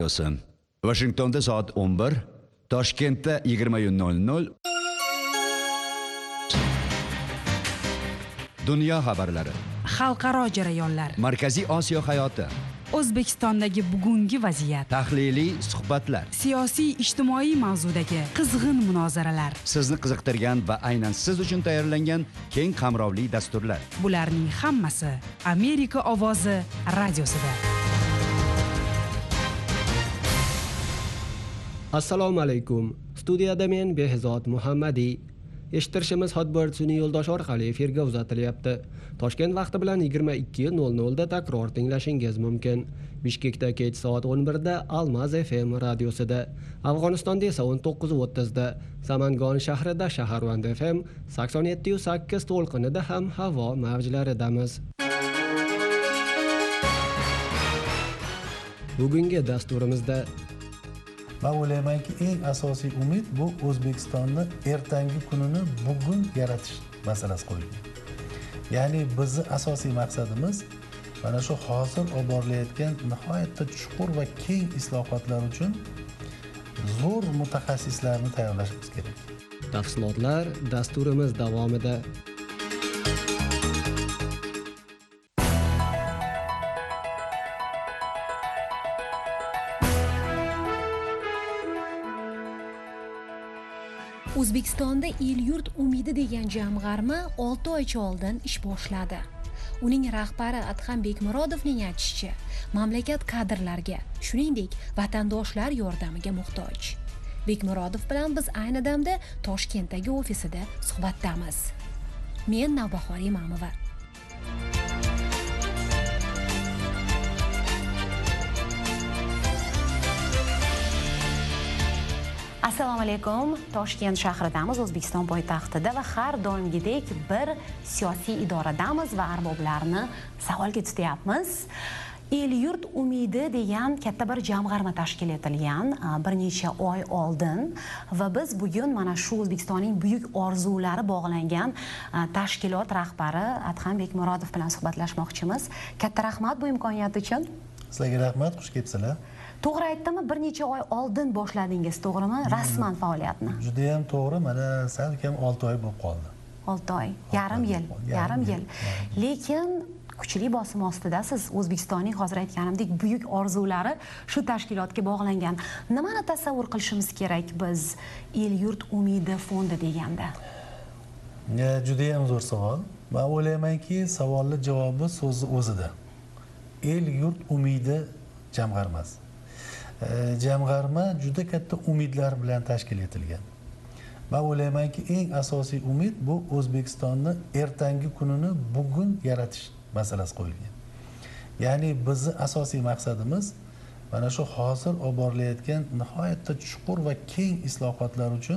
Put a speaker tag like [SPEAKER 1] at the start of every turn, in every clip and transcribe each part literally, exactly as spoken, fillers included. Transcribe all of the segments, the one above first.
[SPEAKER 1] Washingtonda soat o'n bir, Toshkentda yigirma nol nol. Dunyo xabarlari,
[SPEAKER 2] xalqaro jarayonlar,
[SPEAKER 1] Markaziy Osiyo hayoti,
[SPEAKER 2] O'zbekistondagi bugungi vaziyat,
[SPEAKER 1] tahliliy suhbatlar,
[SPEAKER 2] siyosiy ijtimoiy mavzudagi qizg'in munozaralar,
[SPEAKER 1] sizni qiziqtirgan va aynan siz uchun tayyorlangan keng qamrovli dasturlar.
[SPEAKER 2] Bularning hammasi Amerika ovozi radiosida.
[SPEAKER 3] Assalomu alaykum. Studiyada men Behzod Muhammadiy. Eshittirishimiz Hotbird sun'iy yo'ldosh orqali efirga uzatilyapti. Toshkent vaqti bilan yigirma ikki nol nol da takror tinglashingiz mumkin. Bishkekda kech soat o'n bir da Almaz F M radiosida, Afg'onistonda esa o'n to'qqiz o'ttiz da, Samangon shahrida Shaharvand F M sakson yetti sakkiz to'lqinida ham havo mavjlaridamiz. Bugungi dasturimizda
[SPEAKER 4] men o'ylaymanki, eng asosiy umid bu O'zbekistonni ertangi kunini bugun yaratish masalasi qo'yilgan. Ya'ni bizning asosiy maqsadimiz mana shu hozir olib borilayotgan nihoyatda chuqur va keng islohotlar uchun zo'r mutaxassislarni tayyorlashimiz kerak.
[SPEAKER 3] Tafsilotlar dasturimiz davomida.
[SPEAKER 5] O'zbekistonda El-yurt umidi degan jamg'arma olti oycha oldin ish boshladi. Uning rahbari Adham Bekmurodovning aytishicha, mamlakat kadrlarga, shuningdek, vatandoshlar yordamiga muhtoj. Bekmurodov bilan biz ayni damda Toshkentdagi ofisida suhbatdamiz. Men Navbahor Imamova.
[SPEAKER 6] Assalomu alaykum. Toshkent shahridamiz, O'zbekiston poytaxtida va har doimgidek bir siyosiy idoradamiz va arboblarni savolga tutyapmiz. El-yurt umidi degan katta bir jamg'arma tashkil etilgan bir necha oy oldin va biz bugun mana shu O'zbekistonning buyuk orzulari bog'langan tashkilot rahbari Adham Bekmurodov bilan suhbatlashmoqchimiz. Katta rahmat bu imkoniyat uchun.
[SPEAKER 4] Sizlarga rahmat, xush kelibsizlar.
[SPEAKER 6] To'g'ri aytdimmi? Bir necha oy oldin boshladingiz, to'g'rimi? Rasman faoliyatni.
[SPEAKER 4] Juda ham to'g'ri, mana sal kam olti oy bo'lib qoldi.
[SPEAKER 6] olti oy, yarim yil, yarim yil. Lekin kuchli bosim ostida siz O'zbekistonning hozir aytganimdek buyuk orzulari shu tashkilotga bog'langan. Nimani tasavvur qilishimiz kerak biz El-yurt umidi fondi deganda?
[SPEAKER 4] Juda ham zo'r savol. Men o'ylaymanki, savolning javobi so'zi o'zida. El-yurt umidi jamg'armasi. Jamg'arma juda katta umidlar bilan tashkil etilgan. Men o'ylaymanki, eng asosiy umid bu O'zbekistonni ertangi kunini bugun yaratish masalasi qo'yilgan. Ya'ni bizning asosiy maqsadimiz mana shu hozir olib borilayotgan nihoyatda chuqur va keng islohotlar uchun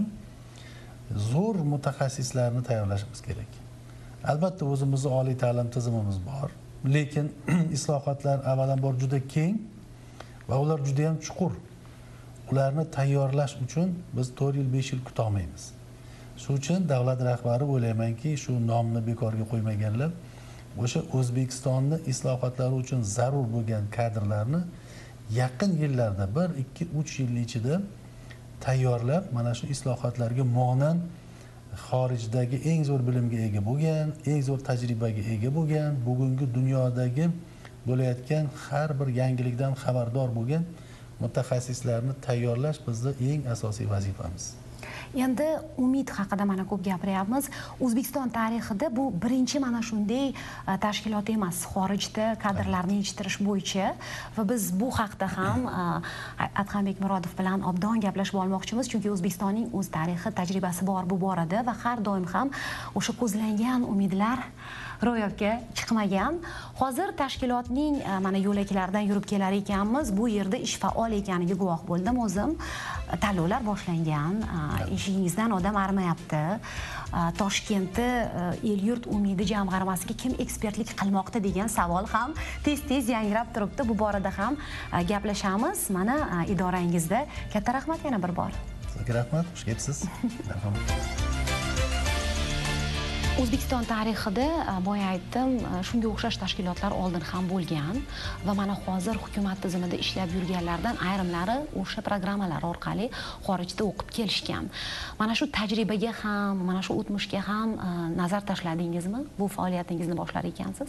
[SPEAKER 4] zo'r mutaxassislarni tayyorlashimiz kerak. Albatta o'zimizning oliy ta'lim tizimimiz bor, lekin islohotlar avvalambor juda keng va ular juda ham chuqur. Ularni tayyorlash uchun biz to'rt yil besh yil kuta olmaymiz. Shuning uchun davlat rahbari o'ylaymanki, shu nomni bekorga qo'ymaganlar, o'sha O'zbekistonni islohotlari uchun zarur bo'lgan kadrlarni yaqin yillarda bir ikki uch yil ichida tayyorlab, mana shu islohotlarga monand xorijdagi eng zo'r bilimga ega bo'lgan, eng zo'r tajribaga ega bo'lgan, bugungi dunyodagi bo'layotgan har bir yangilikdan xabardor bo'lgan mutaxassislarni tayyorlash bizning eng asosiy vazifamiz.
[SPEAKER 6] Endi umid haqida mana ko'p gapiryapmiz. O'zbekiston tarixida bu birinchi mana shunday tashkilot emas, xorijda kadrlarni yetishtirish bo'yicha va biz bu haqda ham Adham Bekmurodov bilan obdon gaplashib olmoqchimiz, chunki O'zbekistonning o'z tarixi, tajribasi bor bu borada va har doim ham o'sha ko'zlangan umidlar ro'yobga chiqmagan. Hozir tashkilotning mana yo'laklaridan yurib kelar ekanmiz. Bu yerda ish faol ekaniga guvoh bo'ldim o'zim. Tanlovlar boshlangan, ishingizdan odam arimayapti. Toshkentda El-yurt umidi jamg'armasiga kim ekspertlik qilmoqda degan savol ham tez-tez yangrab turibdi. Bu borada ham gaplashamiz. Mana idorangizda. Katta rahmat yana bir bor.
[SPEAKER 4] Sizga rahmat, xush kelibsiz.
[SPEAKER 6] O'zbekiston tarixida boya aytdim, shunga o'xshash tashkilotlar oldin ham bo'lgan va mana hozir hukumat tizimida ishlab yurganlardan ayrimlari o'sha programmalar orqali xorijda o'qib kelishgan. Mana shu tajribaga ham, mana shu o'tmishga ham nazar tashladingizmi? Bu faoliyatingizni boshlar ekansiz?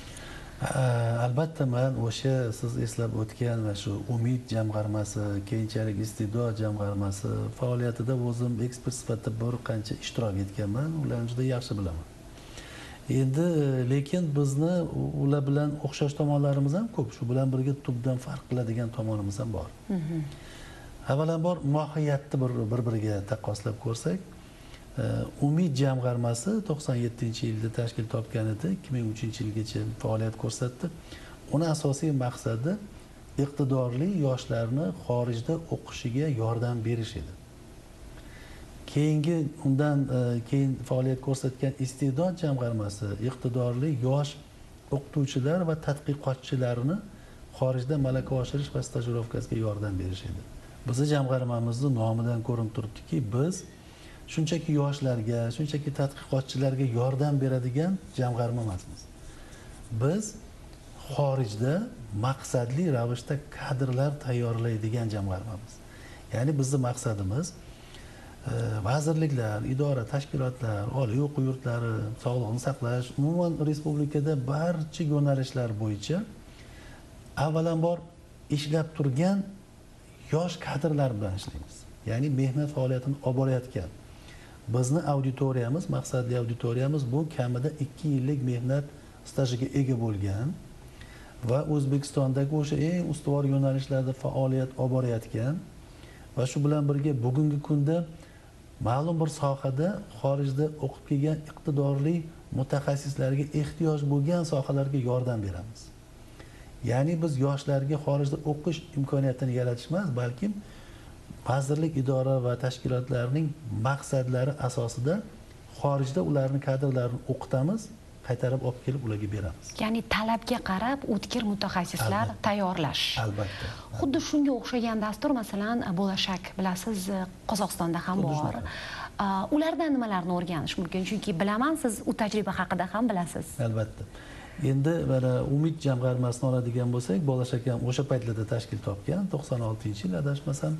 [SPEAKER 4] Albatta, men o'sha siz eslab o'tgan va shu Umid jamg'armasi, keyinchalik Iste'dod jamg'armasi faoliyatida o'zim ekspert sifatida bir qancha ishtirok etganman, ularni juda yaxshi bilaman. Endi lekin bizni ular bilan o'xshash tomonlarimiz ham ko'p, shu bilan birga tubdan farq qiladigan tomonimiz ham bor. Avvalambor mohiyatni bir-biriga taqqoslab ko'rsak, Umid jamg'armasi to'qson yettinchi yilda tashkil topgan edi, ikki ming uchinchi yilgacha faoliyat ko'rsatdi. Uni asosiy maqsadi iqtidorli yoshlarni xorijda o'qishiga yordam berish edi. Keyingi undan keyin faoliyat ko'rsatgan Iste'dod jamg'armasi iqtidorli yosh o'qituvchilar va tadqiqotchilarni xorijda malaka oshirish va stajirovkasiga yordam berish edi. Bizning jamg'armamizning nomidan ko'rinib turibdiki, biz shunchaki yoshlarga, shunchaki tadqiqotchilarga yordam beradigan jamg'arma emasmiz. Biz xorijda maqsadli ravishda kadrlar tayyorlaydigan jamg'armamiz. Ya'ni bizning maqsadimiz vazirliklar, idora, tashkilotlar, oliy o'quv yurtlari, sog'liqni saqlash, umuman respublikada barcha yo'nalishlar bo'yicha avvalambor ishlab turgan yosh kadrlar bilan ishlaymiz. Ya'ni mehnat faoliyatini olib borayotgan bizni auditoriyamiz, maqsadli auditoriyamiz bu kamida ikki yillik mehnat stajiga ega bo'lgan va O'zbekistondagi o'sha eng ustuvor yo'nalishlarda faoliyat olib borayotgan va shu bilan birga bugungi kunda ma'lum bir sohada xorijda o'qib kelgan iqtidorli mutaxassislarga ehtiyoj bo'lgan sohalarga yordam beramiz. Ya'ni biz yoshlarga xorijda o'qish imkoniyatini yaratish emas, balki vazirlik, idora va tashkilotlarning maqsadlari asosida xorijda ularning kadrlarini o'qitamiz, qaytarib olib kelib ularga beramiz.
[SPEAKER 6] Ya'ni talabga qarab o'tkir mutaxassislar tayyorlash.
[SPEAKER 4] Albatta.
[SPEAKER 6] Xuddi shunga o'xshagan dastur, masalan, Bo'lashak, bilasiz, Qozog'istonda ham bor. Ulardan nimalarni o'rganish mumkin? Chunki bilaman, siz u tajriba haqida ham bilasiz.
[SPEAKER 4] Albatta. Endi mana Umid jamg'armasini oladigan bo'lsak, Bo'lashak ham o'sha paytlarda tashkil topgan, to'qson oltinchi yil adashmasam,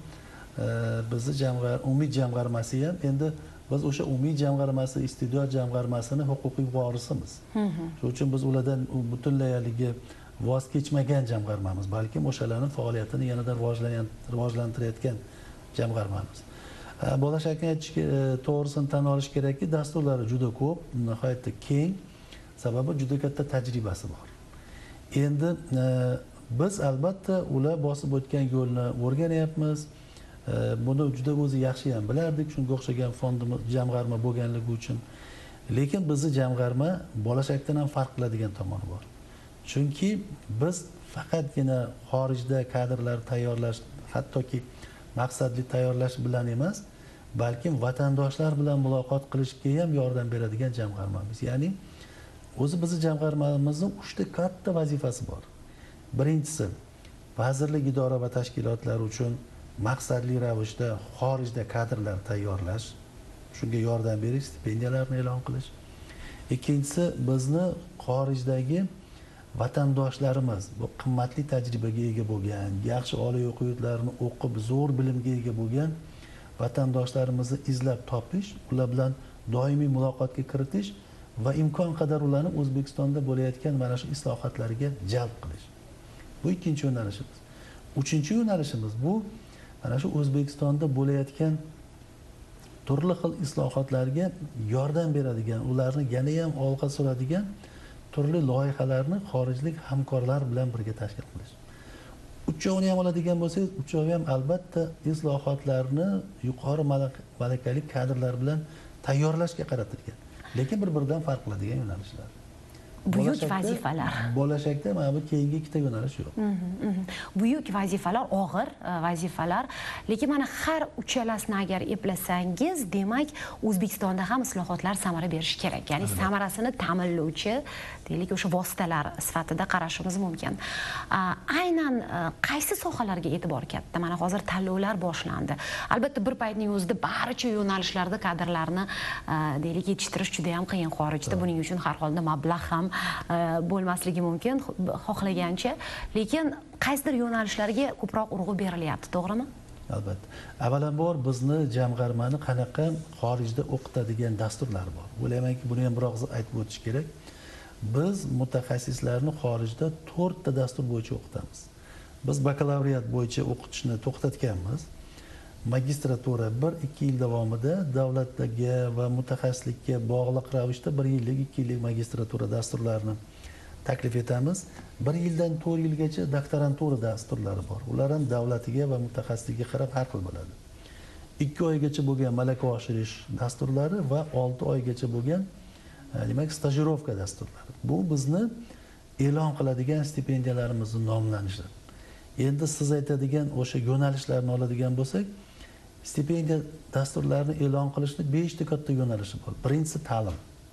[SPEAKER 4] bizni jamg'ar Umid jamg'armasi ham endi biz o'sha Umid jamg'armasi, Iste'dod jamg'armasini huquqiy vorisimiz. Shuning uchun biz ulardan butunlay haligi voz kechmagan jamg'armamiz, balkim o'shalarning faoliyatini yanada rivojlantirayotgan jamg'armamiz. Bo'lashakni aytishga to'g'risini tan olish kerakki, dasturlari juda ko'p, nihoyatda keng, sababi juda katta tajribasi bor. Endi biz albatta ular bosib o'tgan yo'lni o'rganyapmiz. Buni juda o'zi yaxshi ham bilardik, shunga o'xshagan fondimiz, jamg'arma bo'lganligi uchun. Lekin bizning jamg'arma Bo'lashakdan ham farq qiladigan tomoni bor. Chunki biz faqatgina xorijda kadrlar tayyorlash, hattoki maqsadli tayyorlash bilan emas, balkim vatandoshlar bilan muloqot qilishga ham yordam beradigan jamg'armamiz. Ya'ni o'zi bizning jamg'armamizning uchta katta vazifasi bor. Birinchisi, vazirlik, idora va tashkilotlar uchun maqsadli ravishda xorijda kadrlar tayyorlash, shunga yordam berish, stipendiyalarni e'lon qilish. Ikkinchisi, bizni xorijdagi vatandoshlarimiz, bu qimmatli tajribaga ega bo'lgan, yaxshi oliy o'quv yurtlarini o'qib, zo'r bilimga ega bo'lgan vatandoshlarimizni izlab topish, ular bilan doimiy muloqotga kiritish va imkon qadar ularni O'zbekistonda bo'layotgan mana shu islohotlarga jalb qilish. Bu ikkinchi yo'nalishimiz. Uchinchi yo'nalishimiz bu mana shu O'zbekistonda bo'layotgan turli xil islohotlarga yordam beradigan, ularni yana ham olg'a suradigan turli loyihalarni xorijlik hamkorlar bilan birga tashkil qilish. Uchovini ham oladigan bo'lsangiz, uchovi ham albatta islohotlarni yuqori malakali kadrlar bilan tayyorlashga qaratilgan, lekin bir-biridan farq qiladigan yo'nalishlar.
[SPEAKER 6] buyuk vazifalar.
[SPEAKER 4] Bo'lajakda mana bu keyingi ikkita yo'nalish yo'q.
[SPEAKER 6] Buyuk vazifalar, og'ir vazifalar, lekin mana har uchalasini agar eplasangiz, demak O'zbekistonda ham islohotlar samara berishi kerak. Ya'ni samarasini ta'minlovchi, deylik, o'sha vositalar sifatida qarashimiz mumkin. Aynan qaysi sohalarga e'tibor katta? Mana hozir tanlovlar boshlandi. Albatta bir paytning o'zida barcha yo'nalishlarda kadrlarni deylik yetishtirish juda ham qiyin xorijda. Buning uchun har holda mablag' ham bo'lmasligi mumkin xohlagancha, lekin qaysidir yo'nalishlarga ko'proq urg'u berilyapti, to'g'rimi?
[SPEAKER 4] Albatta. Avvalambor bizni jamg'armani qanaqa xorijda o'qitadigan dasturlar bor. O'ylaymanki, buni ham biroq aytib o'tish kerak. Biz mutaxassislarni xorijda to'rtta dastur bo'yicha o'qitamiz. Biz bakalavriat bo'yicha o'qitishni to'xtatganmiz. Magistratura bir ikki yil davomida davlatdagi va mutaxassislikka bog'liq ravishda bir yillik, ikki yillik magistratura dasturlarini taklif etamiz. bir yildan to'rt yilgacha doktorantura dasturlari bor. Ular ham davlatiga va mutaxassisligiga qarab har xil bo'ladi. ikki oygacha bo'lgan malaka oshirish dasturlari va olti oygacha bo'lgan demak stajirovka dasturlari. Bu bizni e'lon qiladigan stipendiyalarimizni nomlanishi. Endi siz aytadigan o'sha yo'nalishlarni oladigan bo'lsak, stipendiya dasturlarini e'lon qilishning beshta katta yo'nalishi bor. Birinchisi ta'lim.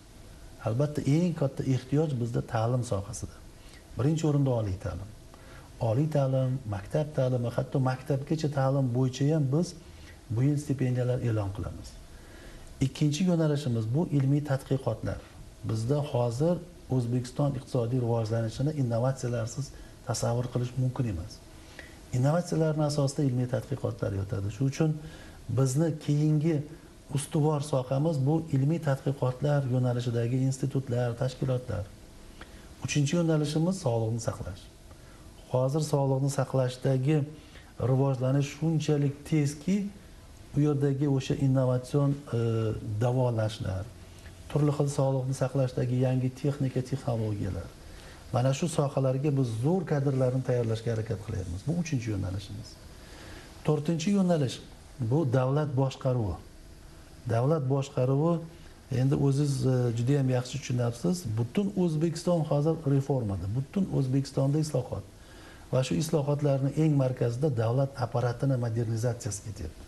[SPEAKER 4] Albatta eng katta ehtiyoj bizda ta'lim sohasida. Birinchi o'rinda oliy ta'lim. Oliy ta'lim, maktab ta'limi, hatto maktabgacha ta'lim bo'yicha ham biz bu yil stipendiyalar e'lon qilamiz. Ikkinchi yo'nalishimiz bu ilmiy tadqiqotlar. Bizda hozir O'zbekiston iqtisodiy rivojlanishini innovatsiyalarsiz tasavvur qilish mumkin emas. Innovatsiyalarning asosida ilmiy tadqiqotlar yotadi. Shuning uchun bizni keyingi ustuvor sohamiz bu ilmiy tadqiqotlar yo'nalishidagi institutlar, tashkilotlar. Uchinchi yo'nalishimiz sog'liqni saqlash. Hozir sog'liqni saqlashdagi rivojlanish shunchalik tezki, bu yerdagi o'sha innovatsion davolashlar, turli xil sog'liqni saqlashdagi yangi texnika, texnologiyalar. Mana shu sohalarga biz zo'r kadrlarni tayyorlashga harakat qilyapmiz. Bu uchinchi yo'nalishimiz. To'rtinchi yo'nalish bu davlat boshqaruvi. Davlat boshqaruvi endi o'zingiz juda ham yaxshi tushunasiz. Butun O'zbekiston hozir reformada, butun O'zbekistonda islohot. Va shu islohotlarning eng markazida davlat apparatini modernizatsiyasi ketyapti.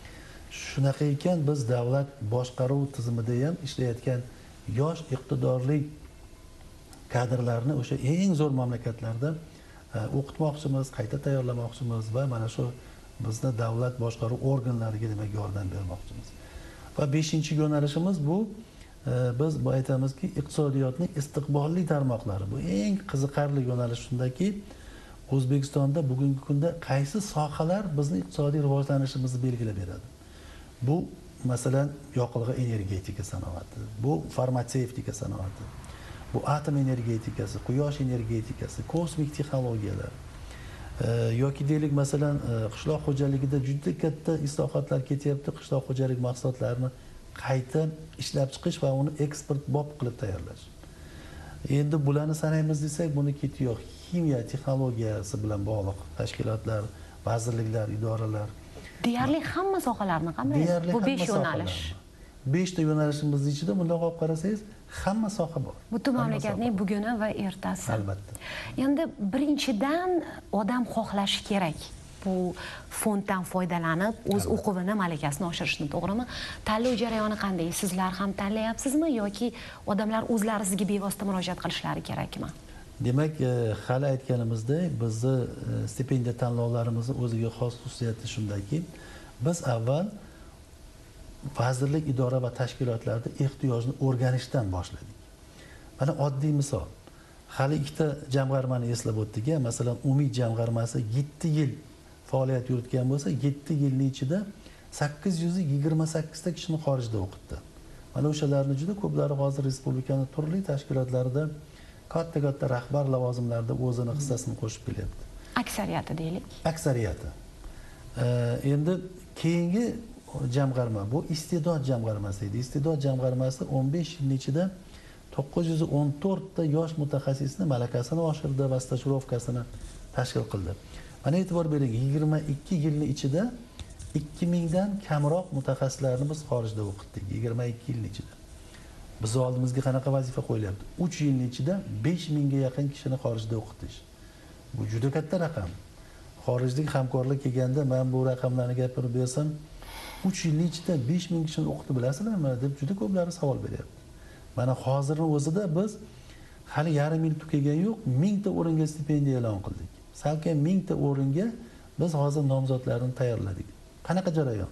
[SPEAKER 4] Shunaqa ekan, biz davlat boshqaruv tizimida ham ishlayotgan yosh iqtidorli kadrlarni o'sha eng zo'r mamlakatlarda o'qitmoqchimiz, qayta tayyorlamoqchimiz va mana shu bizni davlat boshqaruv organlariga demak yordam bermoqchimiz. Va beshinchi yo'nalishimiz bu biz bu aytamizki, iqtisodiyotning istiqbolli tarmoqlari. Bu eng qiziqarli yo'nalish shundaki, O'zbekistonda bugungi kunda qaysi sohalar bizning iqtisodiy rivojlanishimizni belgilab beradi. Bu masalan yoqilg'i energetika sanoati, bu farmatsevtika sanoati, bu atom energetikasi, quyosh energetikasi, kosmik texnologiyalar yoki deylik masalan qishloq xo'jaligida juda katta islohotlar ketyapti. Qishloq xo'jalik mahsulotlarini qayta ishlab chiqish va uni eksport bob qilib tayyorlash. Endi bularni sanaymiz desak, buni ketiyoq ximiya texnologiyasi bilan bog'liq tashkilotlar, vazirliklar, idoralar.
[SPEAKER 6] Deyarli hamma sohalarni qamraydi. Bu besh yo'nalish.
[SPEAKER 4] beshta yo'nalishimizning ichida bunday olib qarasangiz, hamma soha bor.
[SPEAKER 6] Butun mamlakatning buguni va ertasi.
[SPEAKER 4] Albatta.
[SPEAKER 6] Endi birinchidan odam xohlashi kerak. Bu fonddan foydalanib, o'z o'quvini malakasini oshirishni, to'g'rimi? Tanlov jarayoni qanday? Sizlar ham tanlayapsizmi yoki odamlar o'zlari sizga bevosita murojaat qilishlari kerakmi?
[SPEAKER 4] Demak, hali aytganimizdek, bizni stipendiya tanlovlarimizni o'ziga xos xususiyati shundaki, biz avval vazirlik, idora va tashkilotlarda ehtiyojni o'rganishdan boshladik. Mana oddiy misol. Hali ikkita jamg'armani eslab o'tdik. Masalan, Umid jamg'armasi yetti yil faoliyat yuritgan bo'lsa, yetti yilning ichida sakkiz yuz yigirma sakkiz ta kishini xorijda o'qitdi. Mana o'shalarning juda ko'plari hozir respublikaning turli tashkilotlarida katta-katta rahbar lavozimlarda o'zini hissasini qo'shib kelyapti.
[SPEAKER 6] Aksariyati deylik.
[SPEAKER 4] Aksariyati. Endi keyingi jamg'arma bu iste'dod jamg'armasi edi. Iste'dod jamg'armasi o'n besh yil ichida to'qqiz yuz o'n to'rt ta yosh mutaxassisni malakasini oshirdi va stajirovkasini tashkil qildi. Mana e'tibor bering, yigirma ikki yilning ichida ikki mingdan kamroq mutaxassislarni biz xorijda o'qitdik. yigirma ikki yil ichida. Biz oldimizga qanaqa vazifa qo'yilyapti? uch yilning ichida besh mingga yaqin kishini xorijda o'qitish. Bu juda katta raqam. Xorijlik hamkorlar kelganda men bu raqamlarni gapirib bersam, uch yilning ichida besh ming kishini o'qitib bilasizlarmi deb juda ko'plari savol beryapti. Mana hozirning o'zida biz hali yarim yil tugagan yo'q, mingta o'ringa stipendiya e'lon qildik. Salkam mingta o'ringa biz hozir nomzodlarni tayyorladik. Qanaqa jarayon?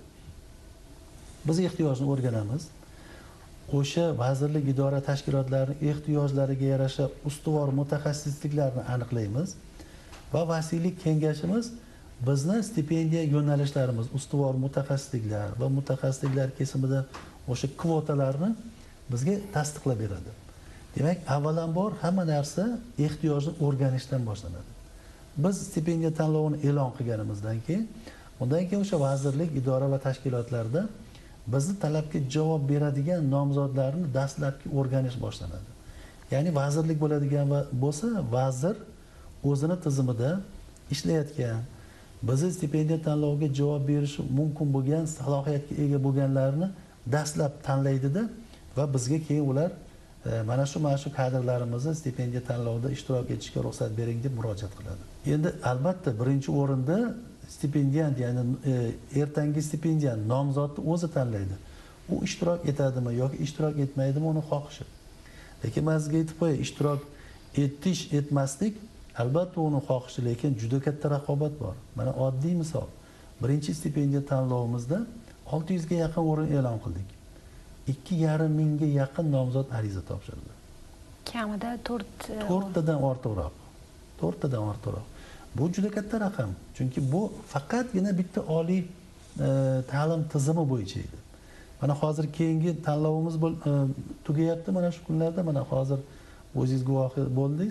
[SPEAKER 4] Biz ehtiyojni o'rganamiz. O'sha vazirlik, idora, tashkilotlarning ehtiyojlariga yarasha ustuvor mutaxassisliklarni aniqlaymiz va vasiylik kengashimiz bizni stipendiya yo'nalishlarimiz, ustuvor mutaxassisliklar va mutaxassisliklar kesimida o'sha kvotalarni bizga tasdiqlab beradi. Demak, avvalambor hamma narsa ehtiyojni o'rganishdan boshlanadi. Biz stipendiya tanlovini e'lon qilganimizdan keyin, undan keyin o'sha vazirlik, idora va tashkilotlarda bizni talabga javob beradigan nomzodlarni dastlabki o'rganish boshlanadi. Ya'ni vazirlik bo'ladigan bo'lsa, vazir o'zini tizimida ishlayotgan, bizni stipendiya tanloviga javob berishi mumkin bo'lgan salohiyatga ega bo'lganlarni dastlab tanlaydida va bizga keyin ular mana shu mana shu kadrlarimizni stipendiya tanlovida ishtirok etishga ruxsat bering deb murojaat qiladi. Endi albatta birinchi o'rinda stipendiyant, ya'ni ertangi stipendiyant nomzodni o'zi tanlaydi. U ishtirok etadimi yoki ishtirok etmaydimi, uni xohishi. Lekin men sizga aytib qo'yay, ishtirok etish, etmaslik albatta uni xohishi, lekin juda katta raqobat bor. Mana oddiy misol. Birinchi stipendiya tanlovimizda olti yuzga yaqin o'rin e'lon qildik. ikki yarim mingga yaqin nomzod ariza topshirdi.
[SPEAKER 6] Kamida to'rt
[SPEAKER 4] to'rttadan ortiqroq. to'rttadan ortiqroq. Bu juda katta raqam. Chunki bu faqatgina bitta oliy ta'lim tizimi bo'yicha edi. Mana hozir keyingi tanlovimiz tugayapti mana shu kunlarda. Mana hozir o'zingiz guvohi bo'ldingiz.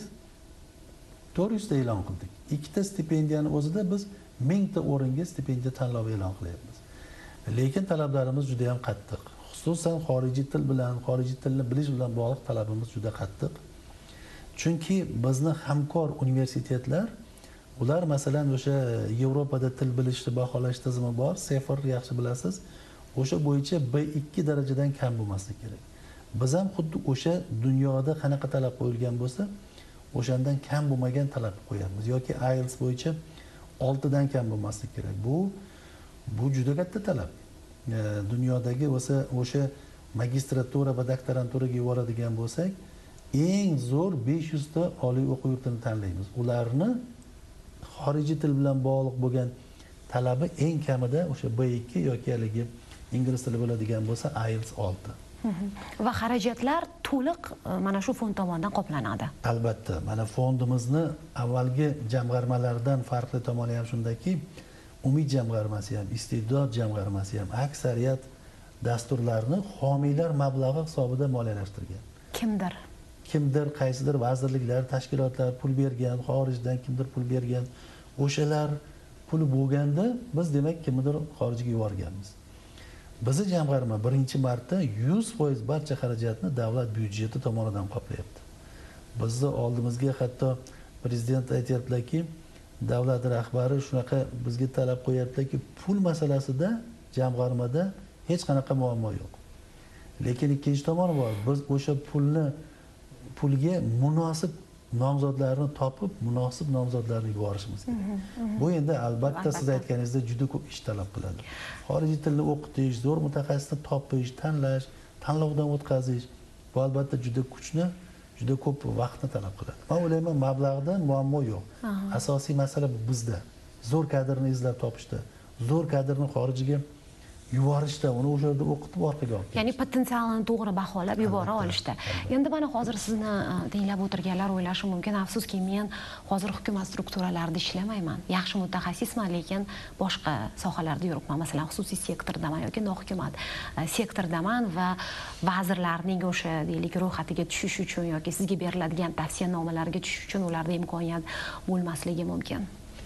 [SPEAKER 4] to'rt yuzta e'lon qildik. Ikkita stipendiyani o'zida biz mingta o'ringa stipendiya tanlovi e'lon qilyapmiz. Lekin talablarimiz juda ham qattiq. Xususan xorijiy til bilan, xorijiy tilni bilish bilan bog'liq talabimiz juda qattiq. Chunki bizni hamkor universitetlar, ular masalan o'sha Yevropada til bilishni baholash tizimi bor, Sefer yaxshi bilasiz. O'sha bo'yicha B ikki darajadan kam bo'lmasligi kerak. Biz ham xuddi o'sha dunyoda qanaqa talab qo'yilgan bo'lsa, o'shandan kam bo'lmagan talab qo'yamiz yoki I E L T S bo'yicha oltidan kam bo'lmasligi kerak. Bu bu juda katta talab. Dunyodagi o'sha o'sha magistratura va doktoranturaga yuboradigan bo'lsak, eng zo'r besh yuz ta oliy o'quv yurtini tanlaymiz. Ularni xorijiy til bilan bog'liq bo'lgan talabi eng kamida o'sha B ikki yoki haligi ingliz tili bo'ladigan bo'lsa I E L T S olti.
[SPEAKER 6] Va xarajatlar to'liq mana shu fond tomonidan qoplanadi.
[SPEAKER 4] Albatta, mana fondimizni avvalgi jamg'armalardan farqli tomoni ham shundaki, Umid jamg'armasi ham, Iste'dod jamg'armasi ham aksariyat dasturlarni homiylar mablag'i hisobida moliyalashtirgan.
[SPEAKER 6] Kimdir?
[SPEAKER 4] Kimdir, qaysidir vazirliklar, tashkilotlar pul bergan, xorijdan kimdir pul bergan. O'shalar puli bo'lganda biz demak kimdir xorijga yuborganmiz. Bizi jamg'arma birinchi marta yuz foiz barcha xarajatni davlat byudjeti tomonidan qoplayapti. Bizni oldimizga hatto prezident aytayaptilarki, davlat rahbari shunaqa bizga talab qo'yaptilarki, pul masalasida jamg'armada hech qanaqa muammo yo'q. Lekin ikkinchi tomoni bor. Biz o'sha pulni pulga munosib nomzodlarni topib, munosib nomzodlarni yuborishimiz kerak. Bu endi albatta siz aytganingizdek juda ko'p ish talab qiladi. Xorijiy tilni o'qitish, zo'r mutaxassisni topish, tanlash, tanlovdan o'tkazish bu albatta juda kuchni, juda ko'p vaqtni talab qiladi. Men o'ylayman, mablag'da muammo yo'q. Asosiy masala bizda. Zo'r kadrni izlab topishda, zo'r kadrni xorijiga yuborishda, uni o'sha yerda o'qitib orqaga olib.
[SPEAKER 6] Ya'ni potensialini to'g'ri baholab yubora olishda. Endi mana hozir sizni tinglab o'tirganlar o'ylashi mumkin, afsuski men hozir hukumat strukturalarida ishlamayman. Yaxshi mutaxassisman, lekin boshqa sohalarda yuribman. Masalan, xususiy sektordaman yoki nohukumat sektordaman va vazirlarning o'sha deylik ro'yxatiga tushish uchun yoki sizga beriladigan tavsiyanomalarga tushish uchun ularda imkoniyat bo'lmasligi mumkin.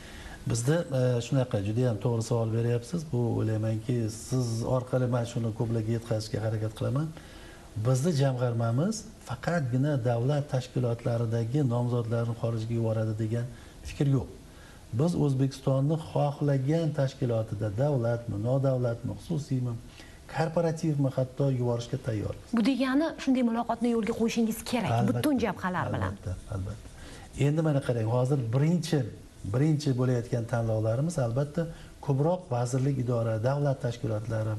[SPEAKER 4] Bizda shunaqa juda ham to'g'ri savol beryapsiz. Bu o'ylaymanki, siz orqali men shuni ko'plarga yetkazishga harakat qilaman. Bizning jamg'armamiz faqatgina davlat tashkilotlaridagi nomzodlarni xorijga yuboradi degan fikr yo'q. Biz O'zbekistonni xohlagan tashkilotida, davlatmi, nodavlatmi, xususiymi, korporativmi hatto yuborishga tayyor.
[SPEAKER 6] Bu degani shunday muloqotni yo'lga qo'yishingiz kerak butun jabhalar bilan.
[SPEAKER 4] Albatta, albatta. Endi mana qarang, hozir birinchi birinchi bo'layotgan tanlovlarimiz albatta ko'proq vazirlik, idora, davlat tashkilotlari,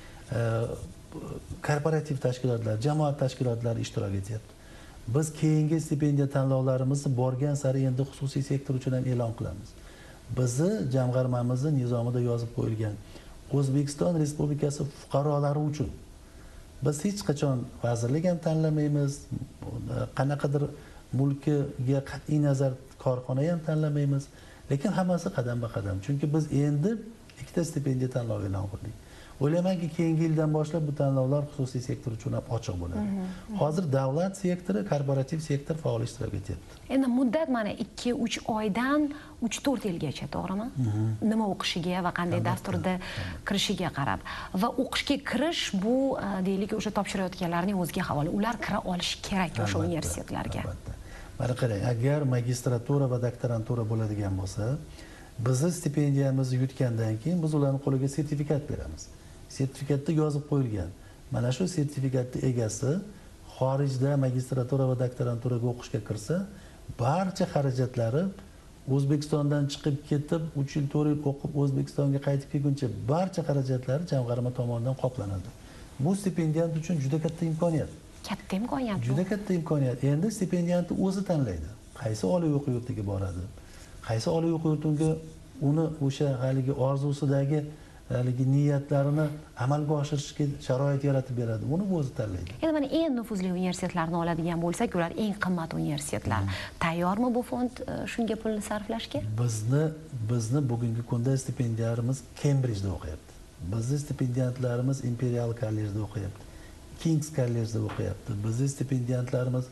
[SPEAKER 4] korporativ tashkilotlar, jamoat tashkilotlari ishtirok etyapti. Biz keyingi stipendiya tanlovlarimizni borgan sari endi xususiy sektor uchun ham e'lon qilamiz. Bizni jamg'armamizni nizomida yozib qo'yilgan O'zbekiston Respublikasi fuqarolari uchun biz hech qachon vazirlik ham tanlamaymiz, qanaqadir mulkiga qat'iy nazar korxona ham tanlamaymiz, lekin hammasi qadam-qadam. Chunki biz endi ikkita stipendiya tanlovi e'lon qildik. O'ylaymanki, keyingi yildan boshlab bu tanlovlar xususiy sektor uchun ham ochiq bo'ladi. Hozir davlat sektori, korporativ sektor faol ishtirok etyapti.
[SPEAKER 6] Endi muddat mana ikki uch oydan uch to'rt yilgacha, to'g'rimi? Nima o'qishiga va qanday dasturda kirishiga qarab. Va o'qishga kirish bu deylik o'sha topshirayotganlarning o'ziga havola. Ular kira olishi kerak o'sha universitetlarga.
[SPEAKER 4] Mana qarang, agar magistratura va doktorantura bo'ladigan bo'lsa, bizni stipendiyamizni yutgandan keyin biz ularning qo'liga sertifikat beramiz. Sertifikatda yozib qo'yilgan. Mana shu sertifikatning egasi xorijda magistratura va doktoranturaga o'qishga kirsa, barcha xarajatlari O'zbekistondan chiqib ketib, uch yil to'rt yil o'qib O'zbekistonga qaytib kelguncha barcha xarajatlari jamg'arma tomonidan qoplanadi. Bu stipendiyant uchun juda katta imkoniyat.
[SPEAKER 6] Katta imkoniyat.
[SPEAKER 4] Juda katta imkoniyat. Endi stipendiyantni o'zi tanlaydi. Qaysi oliy o'quv yurtiga boradi? Qaysi oliy o'quv yurtiga uni o'sha haligi orzusidagi haligi niyatlarini amalga oshirishga sharoit yaratib beradi. Uni o'zi tanlaydi.
[SPEAKER 6] Endi mana eng nufuzli universitetlarni oladigan bo'lsak, ular eng qimmat universitetlar. Tayyormi bu fond shunga pulni sarflashga?
[SPEAKER 4] Bizni bizni bugungi kunda stipendiylarimiz Cambridgeda o'qiyapti. Bizni stipendiyantlarimiz Imperial kollejda o'qiyapti. King's kollejda o'qiyapti. Bizni stipendiyantlarimiz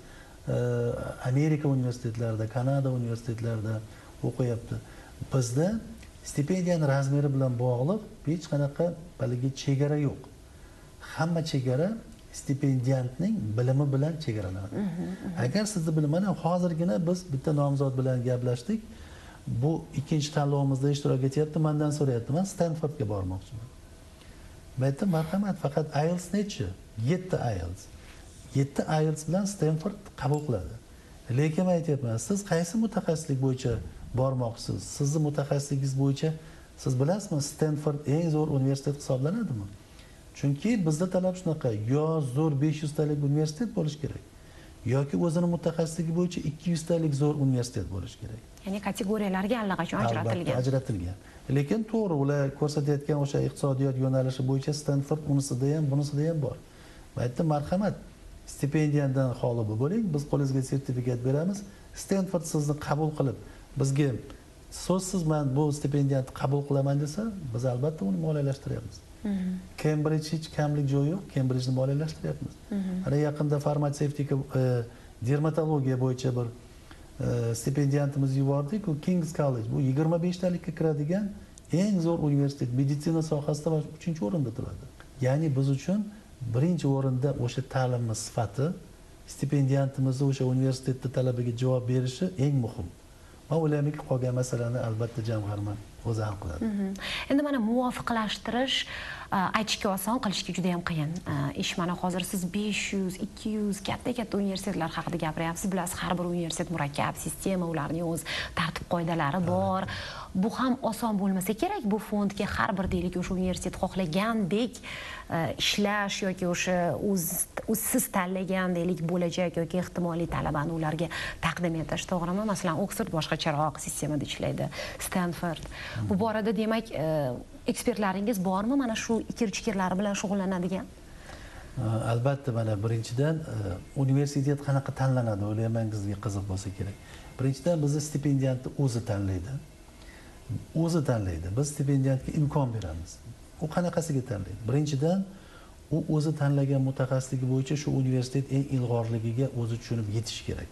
[SPEAKER 4] Amerika universitetlarida, Kanada universitetlarida o'qiyapti. Bizda stipendiyaning razmeri bilan bog'liq hech qanaqa baligi chegara yo'q. Hamma chegara stipendiyantning bilimi bilan chegaralanadi. Agar sizni bilim, mana hozirgina biz bitta nomzod bilan gaplashdik. Bu ikkinchi tanlovimizda ishtirok etyapti, mendan so'rayapti. Men Stanfordga bormoqchiman. Men aytdim, marhamat, faqat I E L T S nechi? yetti I E L T S. yetti I E L T S bilan Stanford qabul qiladi. Lekin men aytyapman, siz qaysi mutaxassislik bo'yicha bormoqchisiz? Sizni mutaxassisligingiz bo'yicha siz bilasizmi, Stanford eng zo'r universitet hisoblanadimi? Chunki bizda talab shunaqa, yo zo'r besh yuz talik universitet bo'lish kerak, yoki o'zini mutaxassisligi bo'yicha ikki yuz talik zo'r universitet bo'lish kerak.
[SPEAKER 6] Ya'ni kategoriyalarga allaqachon ajratilgan.
[SPEAKER 4] Ajratilgan. Lekin to'g'ri, ular ko'rsatayotgan o'sha iqtisodiyot yo'nalishi bo'yicha Stanford unisida ham, bunisida ham bor. Men aytdim, marhamat, stipendiyadan xoli bo'ling, biz qo'lingizga sertifikat beramiz. Stanford sizni qabul qilib, bizga so'zsiz men bu stipendiyatni qabul qilaman desa, biz albatta uni moliyalashtiryapmiz. Cambridge hech kamlik joyi yo'q, Cambridgeni moliyalashtiryapmiz. Ana yaqinda farmatsevtika, dermatologiya bo'yicha bir stipendiyantimiz yubordik, u King's College. Bu yigirma besh talikka kiradigan eng zo'r universitet, meditsina sohasida uchinchi o'rinda turadi. Ya'ni biz uchun birinchi o'rinda o'sha ta'limimiz sifati, stipendiyantimizni o'sha universitetda talabiga javob berishi eng muhim. Men o'ylaymanki, qolgan masalani albatta jamg'arma o'zi hal qiladi.
[SPEAKER 6] Endi mana muvofiqlashtirish aytishga oson, qilishga juda ham qiyin ish. Mana hozir siz besh yuz, ikki yuz katta-katta universitetlar haqida gapiryapsiz. Bilasiz, har bir universitet murakkab sistema, ularning o'z tartib qoidalari bor. Bu ham oson bo'lmasa kerak. Bu fondga har bir deylik o'sha universitet xohlagandek ishlash yoki o'sha o'z siz tanlagan deylik bo'lajak yoki ehtimoliy talabani ularga taqdim etish, to'g'rimi? Masalan, Oxford boshqacharoq sistemada ishlaydi, Stanford. Bu borada demak, ekspertlaringiz bormi mana shu ikir-chikirlari bilan shug'ullanadigan?
[SPEAKER 4] Albatta, mana birinchidan universitet qanaqa tanlanadi, o'ylayman sizga qiziq bo'lsa kerak. Birinchidan bizni stipendiyantni o'zi tanlaydi. O'zi tanlaydi. Biz stipendiyantga imkon beramiz. U qanaqasiga tanlaydi? Birinchidan, u o'zi tanlagan mutaxassisligi bo'yicha shu universitet eng ilg'orligiga o'zi tushunib yetish kerak.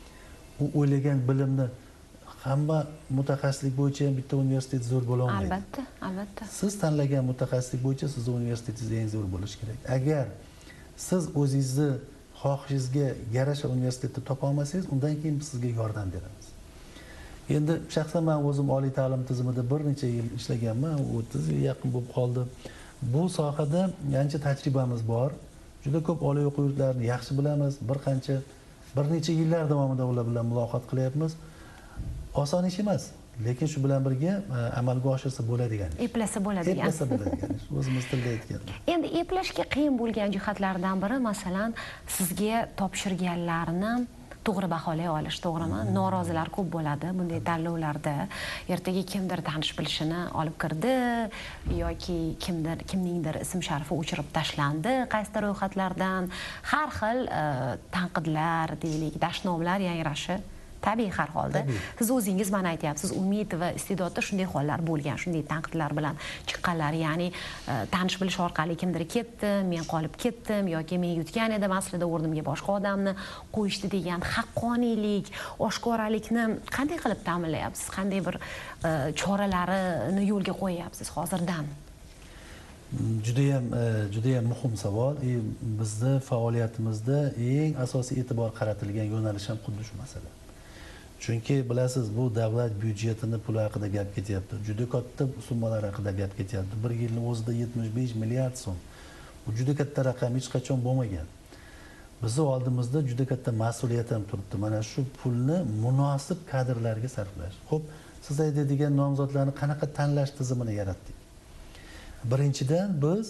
[SPEAKER 4] U o'ylagan bilimni hamma mutaxassislik bo'yicha ham bitta universitet zo'r bo'la olmaydi.
[SPEAKER 6] Albatta, albatta.
[SPEAKER 4] Siz tanlagan mutaxassislik bo'yicha sizning universitetingiz eng zo'r bo'lishi kerak. Agar siz o'zingizni xohishingizga yarasha universitetni topa olmasangiz, undan keyin biz sizga yordam beramiz. Endi shaxsan men o'zim oliy ta'lim tizimida bir necha yil ishlaganman, o'ttiz yil yaqin bo'lib qoldi. bu sohada ancha tajribamiz bor. Juda ko'p oliy o'quv yurtlarini yaxshi bilamiz. Bir qancha bir necha yillar davomida ular bilan muloqot qilyapmiz. Oson ish emas, lekin shu bilan birga amalga oshirsa bo'ladigan ish.
[SPEAKER 6] Eplasa bo'ladigan.
[SPEAKER 4] Eplasa bo'ladigan ish. O'zimiz tilda aytganda.
[SPEAKER 6] Endi eplashga qiyin bo'lgan jihatlardan biri, masalan, sizga topshirganlarni to'g'ri baholay olish, to'g'rimi? Norozilar ko'p bo'ladi bunday tanlovlarda. Ertaga kimdir tanish bilishini olib kirdi yoki kimdir kimningdir ism sharifi o'chirib tashlandi qaysidir ro'yxatlardan. Har xil tanqidlar, deylik, dashnomlar yangrashi tabiiy har holda. Siz o'zingiz mana aytyapsiz, umid va iste'dodda shunday hollar bo'lgan, shunday tanqidlar bilan chiqqanlar, ya'ni tanish bilish orqali kimdir ketdi, men qolib ketdim yoki men yutgan edim, aslida o'rnimga boshqa odamni qo'yishdi degan haqqoniylik, oshkoralikni qanday qilib ta'minlayapsiz? Qanday bir choralarini yo'lga qo'yyapsiz hozirdan?
[SPEAKER 4] Juda ham juda ham muhim savol. Bizning faoliyatimizda eng asosiy e'tibor qaratilgan yo'nalish ham xuddi shu masala. Chunki bilasiz, bu davlat byudjetini puli haqida gap ketyapti. Juda katta summalar haqida gap ketyapti. Bir yilning o'zida yetmish besh milliard so'm. Bu juda katta raqam, hech qachon bo'lmagan. Bizni oldimizda juda katta mas'uliyat ham turibdi. Mana shu pulni munosib kadrlarga sarflash. Xo'p, siz aytadigan nomzodlarni qanaqa tanlash tizimini yaratdik? Birinchidan biz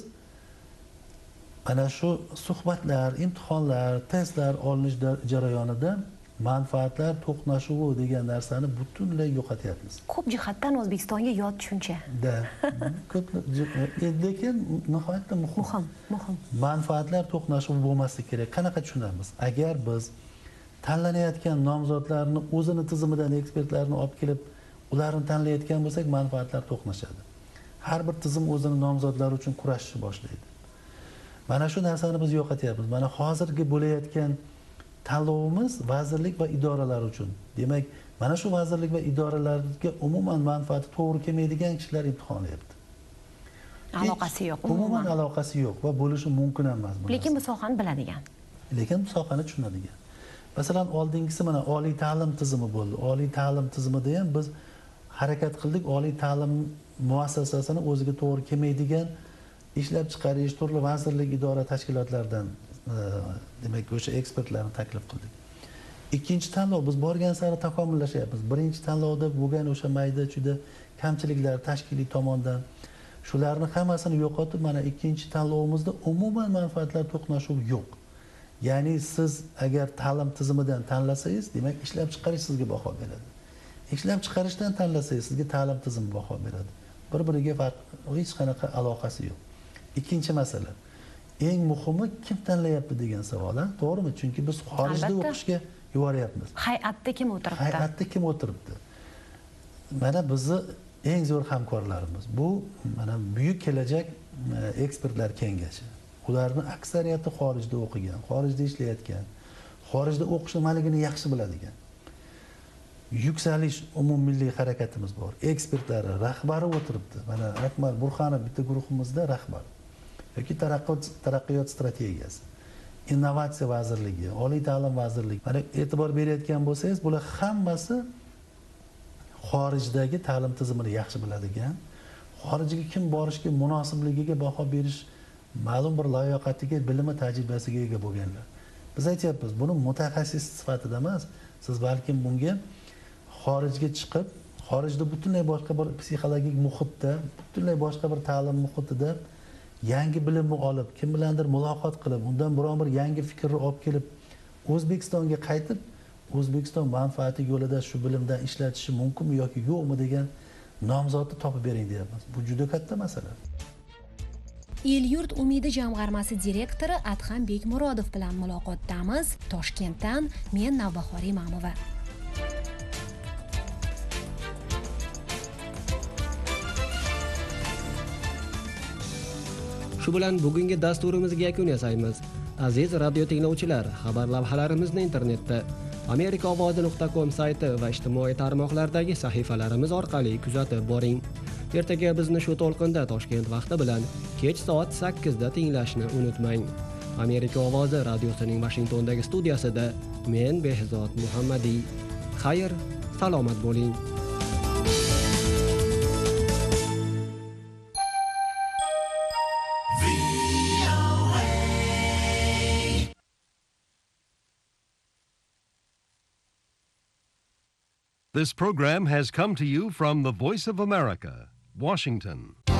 [SPEAKER 4] ana shu suhbatlar, imtihonlar, testlar olinish jarayonida manfaatlar to'qnashuvi degan narsani butunlay yo'qotyapmiz.
[SPEAKER 6] Ko'p jihatdan O'zbekistonga yot tushuncha.
[SPEAKER 4] Da. Ko'p, lekin nihoyatda muhim.
[SPEAKER 6] Muhim, muhim.
[SPEAKER 4] Manfaatlar to'qnashuvi bo'lmasligi kerak. Qanaqa tushunamiz? Agar biz tanlanayotgan nomzodlarni o'zini tizimidan ekspertlarni olib kelib, ularni tanlayotgan bo'lsak, manfaatlar to'qnashadi. Har bir tizim o'zini nomzodlari uchun kurashishni boshlaydi. Mana shu narsani biz yo'qotyapmiz. Mana hozirgi bo'layotgan tanlovimiz vazirlik va idoralar uchun. Demak, mana shu vazirlik va idoralarga umuman manfaati to'g'ri kelmaydigan kishilar imtihonlayapti.
[SPEAKER 6] Aloqasi yo'q.
[SPEAKER 4] Umuman aloqasi yo'q va bo'lishi mumkin emas bu.
[SPEAKER 6] Lekin bu sohani biladigan.
[SPEAKER 4] Lekin bu sohani tushunadigan. Masalan, oldingisi mana oliy ta'lim tizimi bo'ldi. Oliy ta'lim tizimida ham biz harakat qildik. Oliy ta'lim muassasasini o'ziga to'g'ri kelmaydigan ishlab chiqarish turli vazirlik, idora, tashkilotlardan demak o'sha ekspertlarni taklif qildik. Ikkinchi tanlov biz borgan sari takomillashyapmiz. Birinchi tanlovda bo'lgan o'sha mayda juda kamchiliklar tashkiliy tomondan shularni hammasini yo'qotib, mana ikkinchi tanlovimizda umuman manfaatlar to'qnashuvi yo'q. Ya'ni siz agar ta'lim tizimidan tanlasangiz, demak ishlab chiqarish sizga baho beradi. Ishlab chiqarishdan tanlasangiz, sizga ta'lim tizimi baho beradi. Bir-biriga farq, hech qanaqa aloqasi yo'q. Ikkinchi masala, eng muhimi kim tanlayapti degan savol, to'g'rimi? Chunki biz xorijda o'qishga yuboryapmiz.
[SPEAKER 6] Hay'atda kim o'tiribdi?
[SPEAKER 4] Hay'atda kim o'tiribdi? Mana bizni eng zo'r hamkorlarimiz. Bu mana Buyuk kelajak ekspertlar kengashi. Ularning aksariyati xorijda o'qigan, xorijda ishlayotgan, xorijda o'qish nimaligini yaxshi biladigan. Yuksalish umummilliy harakatimiz bor. Ekspertlari, rahbari o'tiribdi. Mana Akmal Burxonov bitta guruhimizda rahbar. Yoki taraqqiyot taraqqiyot strategiyasi, innovatsiya vazirligi, oliy ta'lim vazirligi. Mana e'tibor berayotgan bo'lsangiz, bular hammasi xorijdagi ta'lim tizimini yaxshi biladigan, xorijga kim borishga munosibligiga baho berish, ma'lum bir layoqatiga, bilimi, tajribasiga ega bo'lganlar. Biz aytyapmiz, buni mutaxassis sifatida emas, siz balkim bunga xorijga chiqib, xorijda butunlay boshqa bir psixologik muhitda, butunlay boshqa bir ta'lim muhitida yangi bilimni olib, kim bilandir muloqot qilib, undan biron bir yangi fikrni olib kelib, O'zbekistonga qaytib, O'zbekiston manfaati yo'lida shu bilimdan ishlatishi mumkinmi yoki yo'qmi degan nomzodni topib bering deyapmiz. Bu juda katta masala.
[SPEAKER 5] El-yurt umidi jamg'armasi direktori Adham Bekmurodov bilan muloqotdamiz. Toshkentdan men Navbahor Imamova.
[SPEAKER 3] Shu bilan bugungi dasturimizga yakun yasaymiz. Aziz radio tinglovchilar, xabar lavhalarimizni internetda amerika ovozi nuqta com sayti va ijtimoiy tarmoqlardagi sahifalarimiz orqali kuzatib boring. Ertaga bizni shu to'lqinda Toshkent vaqti bilan kech soat sakkizda tinglashni unutmang. Amerika ovozi radiosining Washingtondagi studiyasida men Behzod Muhammadiy. Xayr, salomat bo'ling.
[SPEAKER 7] This program has come to you from the Voice of America, Washington.